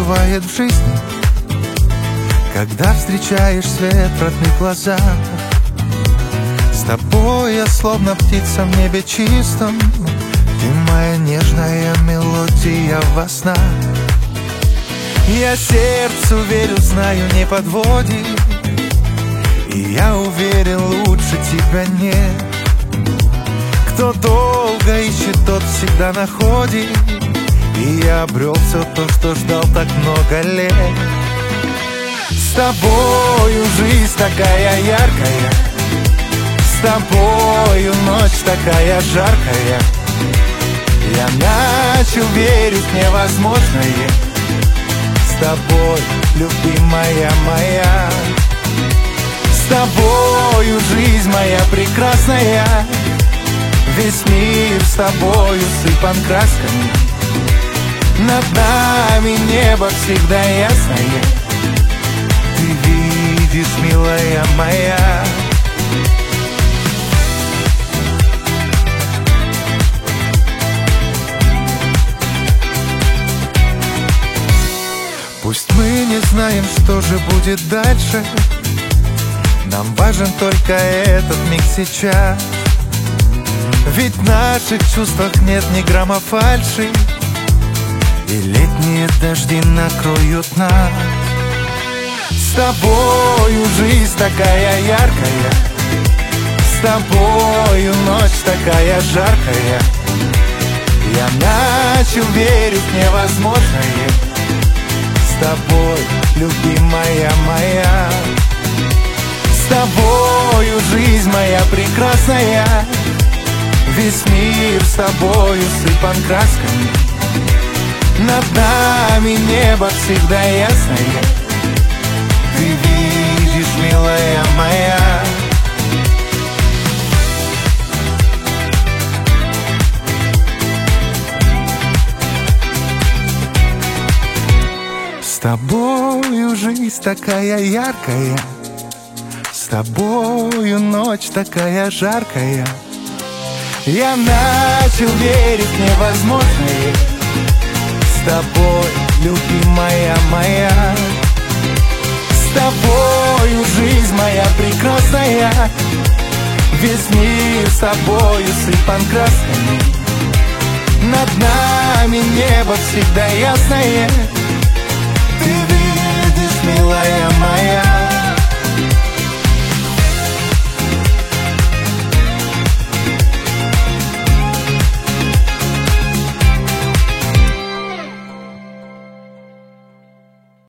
бывает в жизни, когда встречаешь свет в родных глазах. С тобой я словно птица в небе чистом, ты моя нежная мелодия во снах. Я сердцу верю, знаю, не подводит, и я уверен, лучше тебя нет. Кто долго ищет, тот всегда находит, и я обрел все то, что ждал так много лет. С тобою жизнь такая яркая, с тобою ночь такая жаркая. Я начал верить в невозможное, с тобой, любимая моя. С тобою жизнь моя прекрасная, весь мир с тобою сыпан красками. Над нами небо всегда ясное, ты видишь, милая моя. Пусть мы не знаем, что же будет дальше, нам важен только этот миг сейчас. Ведь в наших чувствах нет ни грамма фальши, и летние дожди накроют нас. С тобою жизнь такая яркая, с тобою ночь такая жаркая. Я начал верить в невозможное, с тобой, любимая моя. С тобою жизнь моя прекрасная, весь мир с тобою сыпан красками. Над нами небо всегда ясное, ты видишь, милая моя. С тобою жизнь такая яркая, с тобою ночь такая жаркая. Я начал верить в невозможное, с тобой, любимая моя. С тобою жизнь моя прекрасная, весь мир с тобою сыпан красками. Над нами небо всегда ясное, ты видишь, милая моя.